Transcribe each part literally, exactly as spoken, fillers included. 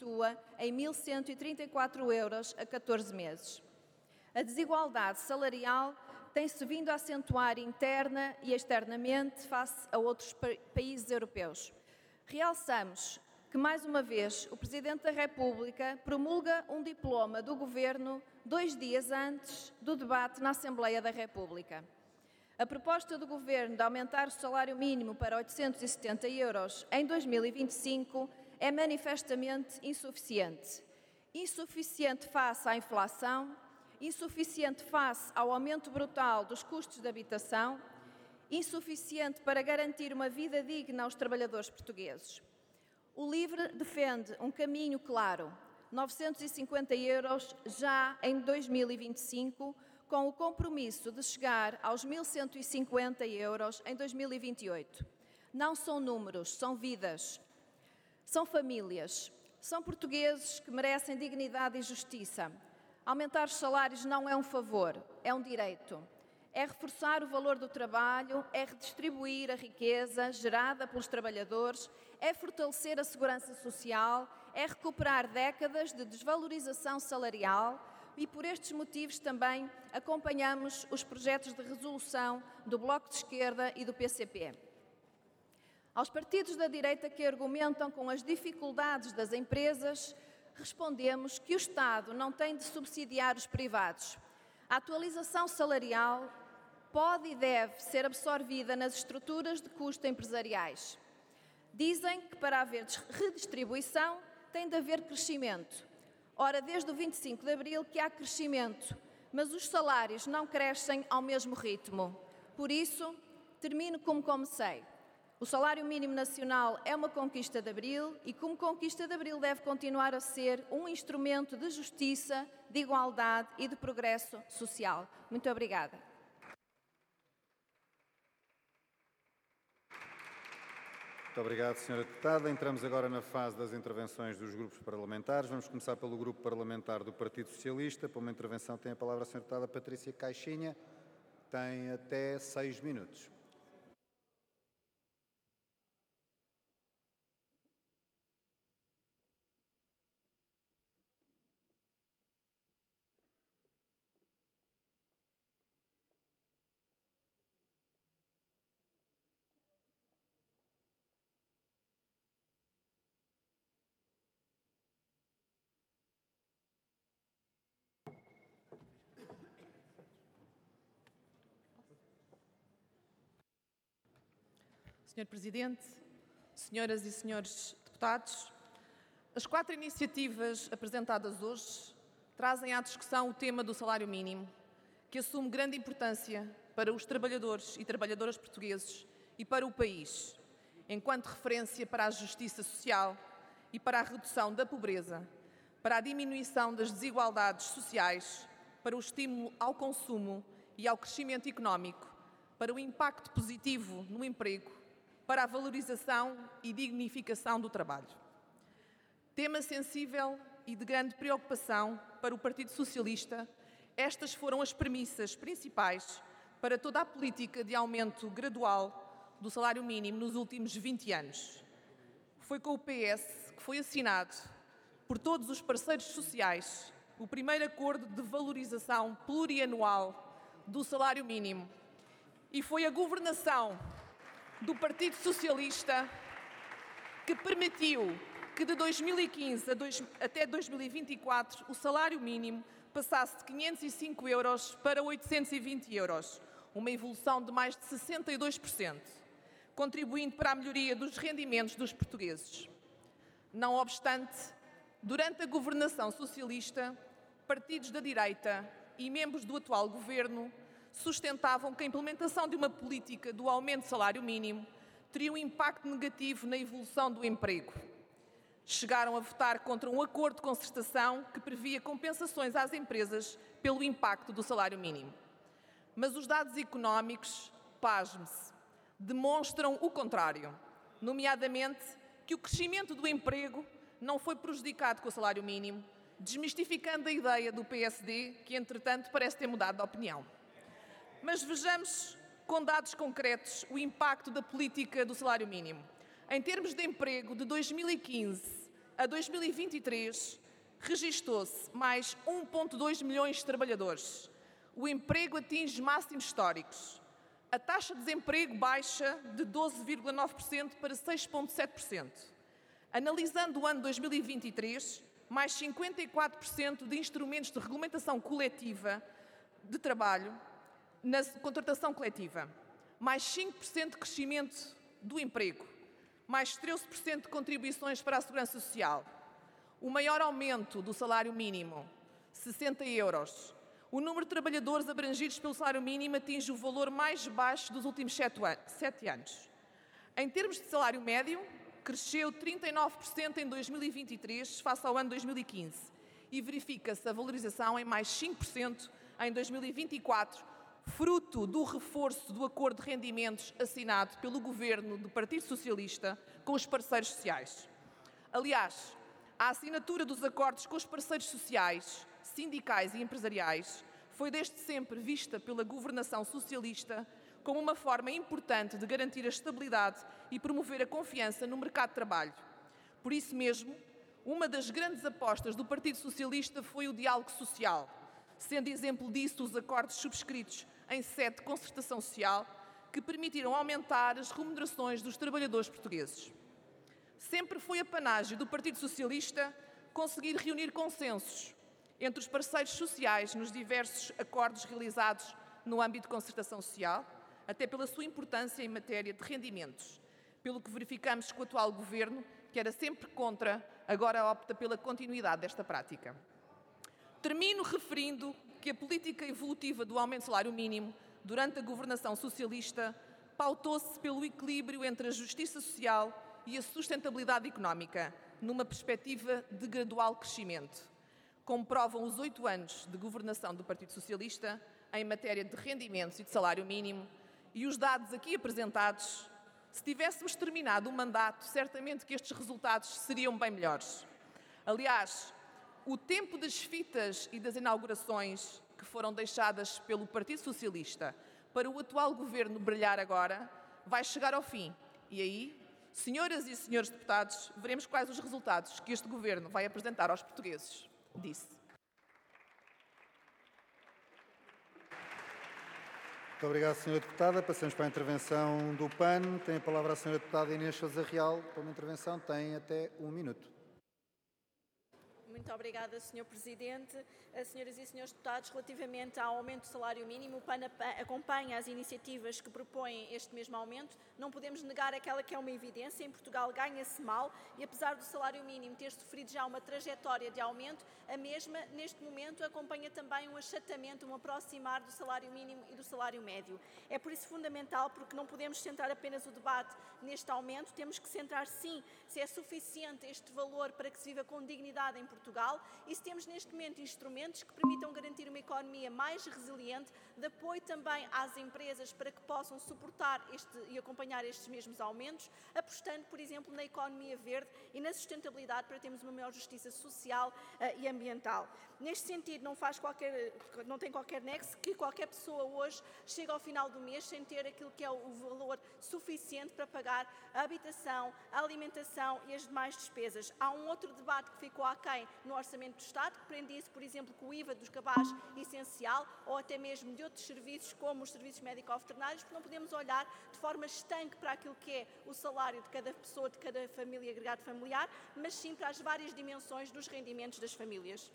situa em mil cento e trinta e quatro euros a catorze meses. A desigualdade salarial tem-se vindo a acentuar interna e externamente face a outros países europeus. Realçamos que, mais uma vez, o Presidente da República promulga um diploma do Governo dois dias antes do debate na Assembleia da República. A proposta do Governo de aumentar o salário mínimo para oitocentos e setenta euros em dois mil e vinte e cinco é manifestamente insuficiente. Insuficiente face à inflação, insuficiente face ao aumento brutal dos custos de habitação, insuficiente para garantir uma vida digna aos trabalhadores portugueses. O LIVRE defende um caminho claro, novecentos e cinquenta euros já em dois mil e vinte e cinco, com o compromisso de chegar aos mil cento e cinquenta euros em dois mil e vinte e oito. Não são números, são vidas, são famílias, são portugueses que merecem dignidade e justiça. Aumentar os salários não é um favor, é um direito. É reforçar o valor do trabalho, é redistribuir a riqueza gerada pelos trabalhadores, é fortalecer a segurança social, é recuperar décadas de desvalorização salarial e, por estes motivos, também acompanhamos os projetos de resolução do Bloco de Esquerda e do P C P. Aos partidos da direita que argumentam com as dificuldades das empresas, respondemos que o Estado não tem de subsidiar os privados. A atualização salarial pode e deve ser absorvida nas estruturas de custo empresariais. Dizem que para haver redistribuição tem de haver crescimento. Ora, desde o vinte e cinco de abril que há crescimento, mas os salários não crescem ao mesmo ritmo. Por isso, termino como comecei. O salário mínimo nacional é uma conquista de abril e, como conquista de abril, deve continuar a ser um instrumento de justiça, de igualdade e de progresso social. Muito obrigada. Muito obrigado, senhora Deputada. Entramos agora na fase das intervenções dos grupos parlamentares. Vamos começar pelo Grupo Parlamentar do Partido Socialista. Para uma intervenção tem a palavra a senhora Deputada Patrícia Caixinha. Tem até seis minutos. senhor Presidente, senhoras e senhores deputados, as quatro iniciativas apresentadas hoje trazem à discussão o tema do salário mínimo, que assume grande importância para os trabalhadores e trabalhadoras portugueses e para o país, enquanto referência para a justiça social e para a redução da pobreza, para a diminuição das desigualdades sociais, para o estímulo ao consumo e ao crescimento económico, para o impacto positivo no emprego, para a valorização e dignificação do trabalho. Tema sensível e de grande preocupação para o Partido Socialista, estas foram as premissas principais para toda a política de aumento gradual do salário mínimo nos últimos vinte anos. Foi com o P S que foi assinado por todos os parceiros sociais o primeiro acordo de valorização plurianual do salário mínimo e foi a governação do Partido Socialista que permitiu que de dois mil e quinze a dois, até dois mil e vinte e quatro o salário mínimo passasse de quinhentos e cinco euros para oitocentos e vinte euros, uma evolução de mais de sessenta e dois por cento, contribuindo para a melhoria dos rendimentos dos portugueses. Não obstante, durante a governação socialista, partidos da direita e membros do atual governo sustentavam que a implementação de uma política do aumento do salário mínimo teria um impacto negativo na evolução do emprego. Chegaram a votar contra um acordo de concertação que previa compensações às empresas pelo impacto do salário mínimo. Mas os dados económicos, pasme-se, demonstram o contrário, nomeadamente que o crescimento do emprego não foi prejudicado com o salário mínimo, desmistificando a ideia do P S D, que entretanto parece ter mudado de opinião. Mas vejamos com dados concretos o impacto da política do salário mínimo. Em termos de emprego, de dois mil e quinze a dois mil e vinte e três, registou-se mais um vírgula dois milhões de trabalhadores. O emprego atinge máximos históricos. A taxa de desemprego baixa de doze vírgula nove por cento para seis vírgula sete por cento. Analisando o ano dois mil e vinte e três, mais cinquenta e quatro por cento de instrumentos de regulamentação coletiva de trabalho na contratação coletiva, mais cinco por cento de crescimento do emprego, mais treze por cento de contribuições para a segurança social, o maior aumento do salário mínimo, sessenta euros. O número de trabalhadores abrangidos pelo salário mínimo atinge o valor mais baixo dos últimos sete anos. Em termos de salário médio, cresceu trinta e nove por cento em dois mil e vinte e três face ao ano dois mil e quinze e verifica-se a valorização em mais cinco por cento em dois mil e vinte e quatro, fruto do reforço do acordo de rendimentos assinado pelo Governo do Partido Socialista com os parceiros sociais. Aliás, a assinatura dos acordos com os parceiros sociais, sindicais e empresariais foi desde sempre vista pela governação socialista como uma forma importante de garantir a estabilidade e promover a confiança no mercado de trabalho. Por isso mesmo, uma das grandes apostas do Partido Socialista foi o diálogo social, sendo exemplo disso os acordos subscritos em sede de concertação social que permitiram aumentar as remunerações dos trabalhadores portugueses. Sempre foi apanágio do Partido Socialista conseguir reunir consensos entre os parceiros sociais nos diversos acordos realizados no âmbito de concertação social, até pela sua importância em matéria de rendimentos, pelo que verificamos que o atual Governo, que era sempre contra, agora opta pela continuidade desta prática. Termino referindo que a política evolutiva do aumento do salário mínimo durante a governação socialista pautou-se pelo equilíbrio entre a justiça social e a sustentabilidade económica, numa perspectiva de gradual crescimento, como provam os oito anos de governação do Partido Socialista em matéria de rendimentos e de salário mínimo, e os dados aqui apresentados, se tivéssemos terminado o mandato, certamente que estes resultados seriam bem melhores. Aliás, o tempo das fitas e das inaugurações que foram deixadas pelo Partido Socialista para o atual Governo brilhar agora, vai chegar ao fim. E aí, senhoras e senhores deputados, veremos quais os resultados que este Governo vai apresentar aos portugueses. Disse. Muito obrigado, senhora Deputada. Passamos para a intervenção do P A N. Tem a palavra a senhora Deputada Inês Sousa Real. Para uma intervenção tem até um minuto. Muito obrigada, senhor Presidente. Senhoras e senhores deputados, relativamente ao aumento do salário mínimo, o P A N acompanha as iniciativas que propõem este mesmo aumento. Não podemos negar aquela que é uma evidência. Em Portugal ganha-se mal e, apesar do salário mínimo ter sofrido já uma trajetória de aumento, a mesma, neste momento, acompanha também um achatamento, um aproximar do salário mínimo e do salário médio. É por isso fundamental, porque não podemos centrar apenas o debate neste aumento, temos que centrar, sim, se é suficiente este valor para que se viva com dignidade em Portugal e se temos neste momento instrumentos que permitam garantir uma economia mais resiliente, de apoio também às empresas para que possam suportar este e acompanhar estes mesmos aumentos, apostando, por exemplo, na economia verde e na sustentabilidade para termos uma maior justiça social uh, e ambiental. Neste sentido, não, faz qualquer, não tem qualquer nexo que qualquer pessoa hoje chegue ao final do mês sem ter aquilo que é o valor suficiente para pagar a habitação, a alimentação e as demais despesas. Há um outro debate que ficou aquém no Orçamento do Estado, que prendia-se, por exemplo, com o I V A dos cabazes essencial ou até mesmo de outros serviços, como os serviços médico-veterinários, porque não podemos olhar de forma estanque para aquilo que é o salário de cada pessoa, de cada família, agregado familiar, mas sim para as várias dimensões dos rendimentos das famílias.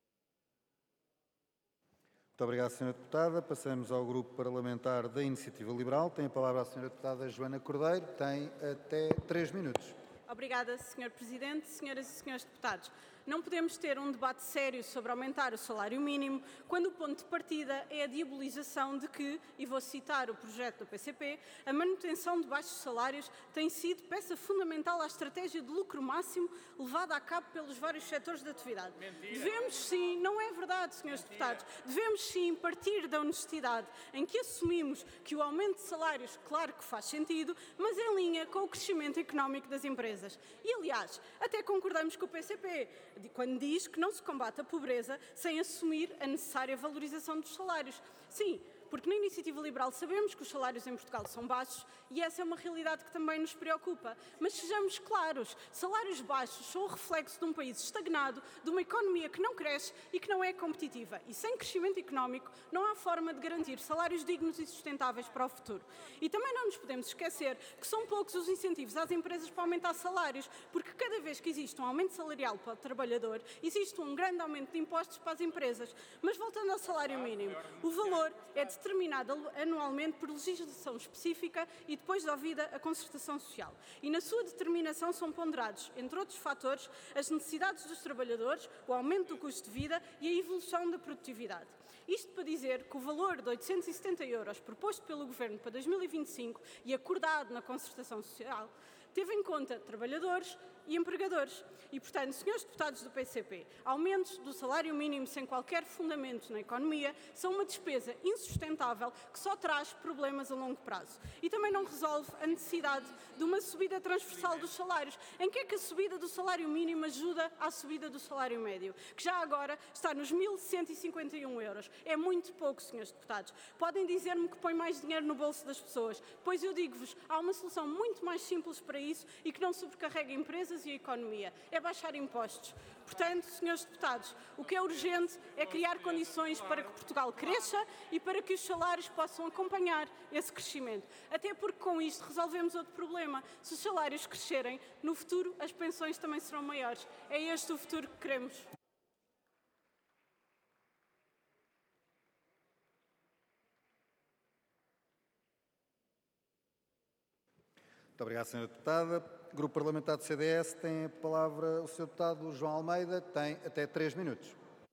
Muito obrigado, senhora Deputada. Passamos ao Grupo Parlamentar da Iniciativa Liberal. Tem a palavra a senhora Deputada Joana Cordeiro. Tem até três minutos. Obrigada, senhor Presidente. Senhoras e senhores deputados, não podemos ter um debate sério sobre aumentar o salário mínimo quando o ponto de partida é a diabolização de que, e vou citar o projeto do P C P, a manutenção de baixos salários tem sido peça fundamental à estratégia de lucro máximo levada a cabo pelos vários setores de atividade. Mentira. Devemos sim, não é verdade, senhores Mentira. deputados, devemos sim partir da honestidade em que assumimos que o aumento de salários, claro que faz sentido, mas em linha com o crescimento económico das empresas. E, aliás, até concordamos com o P C P, quando diz que não se combate a pobreza sem assumir a necessária valorização dos salários. Sim, Porque na Iniciativa Liberal sabemos que os salários em Portugal são baixos e essa é uma realidade que também nos preocupa. Mas sejamos claros, salários baixos são o reflexo de um país estagnado, de uma economia que não cresce e que não é competitiva. E sem crescimento económico não há forma de garantir salários dignos e sustentáveis para o futuro. E também não nos podemos esquecer que são poucos os incentivos às empresas para aumentar salários, porque cada vez que existe um aumento salarial para o trabalhador, existe um grande aumento de impostos para as empresas. Mas voltando ao salário mínimo, o valor é determinado anualmente por legislação específica e depois de ouvida a concertação social. E na sua determinação são ponderados, entre outros fatores, as necessidades dos trabalhadores, o aumento do custo de vida e a evolução da produtividade. Isto para dizer que o valor de oitocentos e setenta euros proposto pelo Governo para dois mil e vinte e cinco e acordado na concertação social teve em conta trabalhadores e empregadores. E, portanto, senhores deputados do P C P, aumentos do salário mínimo sem qualquer fundamento na economia são uma despesa insustentável que só traz problemas a longo prazo. E também não resolve a necessidade de uma subida transversal dos salários. Em que é que a subida do salário mínimo ajuda à subida do salário médio, que já agora está nos mil cento e cinquenta e um euros. É muito pouco, senhores deputados. Podem dizer-me que põe mais dinheiro no bolso das pessoas, pois eu digo-vos, há uma solução muito mais simples para isso e que não sobrecarrega empresas e a economia. É baixar impostos. Portanto, senhores deputados, o que é urgente é criar condições para que Portugal cresça e para que os salários possam acompanhar esse crescimento. Até porque com isto resolvemos outro problema. Se os salários crescerem, no futuro as pensões também serão maiores. É este o futuro que queremos. Muito obrigado, senhora Deputada. Grupo Parlamentar do C D S, tem a palavra o senhor Deputado João Almeida, tem até três minutos.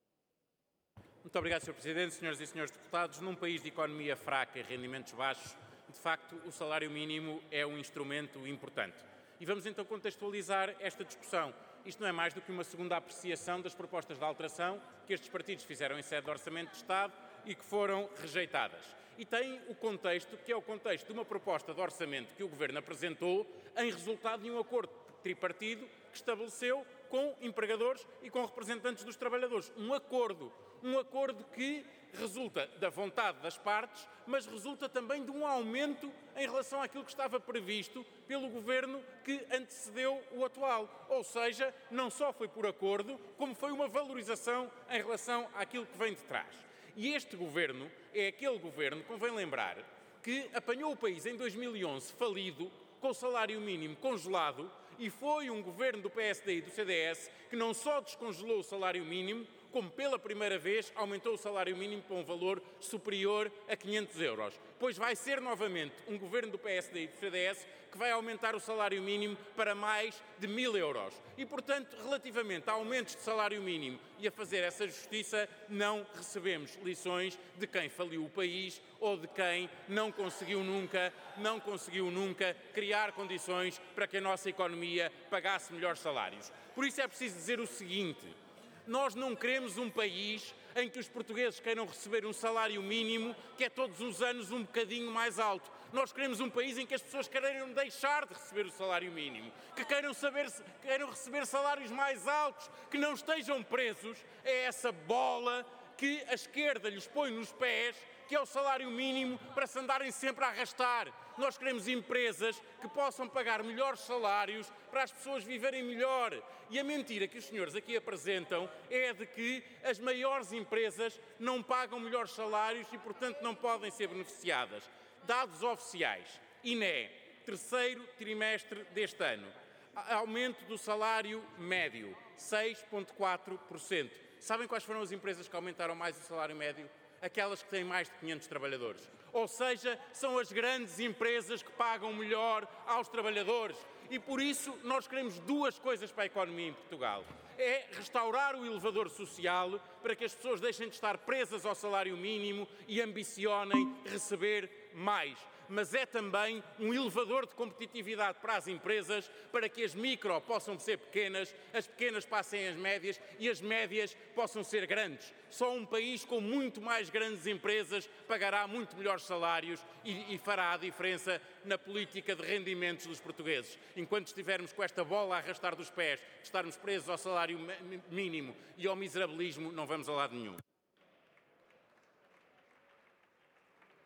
Muito obrigado, senhor Presidente, senhoras e senhores deputados. Num país de economia fraca e rendimentos baixos, de facto, o salário mínimo é um instrumento importante. E vamos então contextualizar esta discussão. Isto não é mais do que uma segunda apreciação das propostas de alteração que estes partidos fizeram em sede de Orçamento de Estado e que foram rejeitadas. E tem o contexto, que é o contexto de uma proposta de orçamento que o Governo apresentou em resultado de um acordo tripartido que estabeleceu com empregadores e com representantes dos trabalhadores. Um acordo, um acordo que resulta da vontade das partes, mas resulta também de um aumento em relação àquilo que estava previsto pelo Governo que antecedeu o atual. Ou seja, não só foi por acordo, como foi uma valorização em relação àquilo que vem de trás. E este Governo é aquele Governo, convém lembrar, que apanhou o país em dois mil e onze falido, com o salário mínimo congelado, e foi um Governo do P S D e do C D S que não só descongelou o salário mínimo, como pela primeira vez aumentou o salário mínimo para um valor superior a quinhentos euros. Pois vai ser novamente um Governo do P S D e do C D S que vai aumentar o salário mínimo para mais de mil euros. E, portanto, relativamente a aumentos de salário mínimo e a fazer essa justiça, não recebemos lições de quem faliu o país ou de quem não conseguiu nunca, não conseguiu nunca criar condições para que a nossa economia pagasse melhores salários. Por isso é preciso dizer o seguinte: nós não queremos um país em que os portugueses queiram receber um salário mínimo que é todos os anos um bocadinho mais alto. Nós queremos um país em que as pessoas queiram deixar de receber o salário mínimo, que queiram, saber, queiram receber salários mais altos, que não estejam presos a essa bola que a esquerda lhes põe nos pés, que é o salário mínimo, para se andarem sempre a arrastar. Nós queremos empresas que possam pagar melhores salários para as pessoas viverem melhor. E a mentira que os senhores aqui apresentam é de que as maiores empresas não pagam melhores salários e, portanto, não podem ser beneficiadas. Dados oficiais, I N E, terceiro trimestre deste ano, aumento do salário médio, seis vírgula quatro por cento. Sabem quais foram as empresas que aumentaram mais o salário médio? Aquelas que têm mais de quinhentos trabalhadores. Ou seja, são as grandes empresas que pagam melhor aos trabalhadores. E por isso nós queremos duas coisas para a economia em Portugal. É restaurar o elevador social para que as pessoas deixem de estar presas ao salário mínimo e ambicionem receber mais. Mas é também um elevador de competitividade para as empresas, para que as micro possam ser pequenas, as pequenas passem às médias e as médias possam ser grandes. Só um país com muito mais grandes empresas pagará muito melhores salários e, e fará a diferença na política de rendimentos dos portugueses. Enquanto estivermos com esta bola a arrastar dos pés, estarmos presos ao salário mínimo e ao miserabilismo, não vamos a lado nenhum.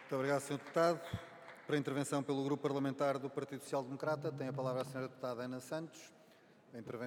Muito obrigado, senhor Deputado. Para a intervenção pelo Grupo Parlamentar do Partido Social Democrata, tem a palavra a senhora Deputada Ana Santos. A intervenção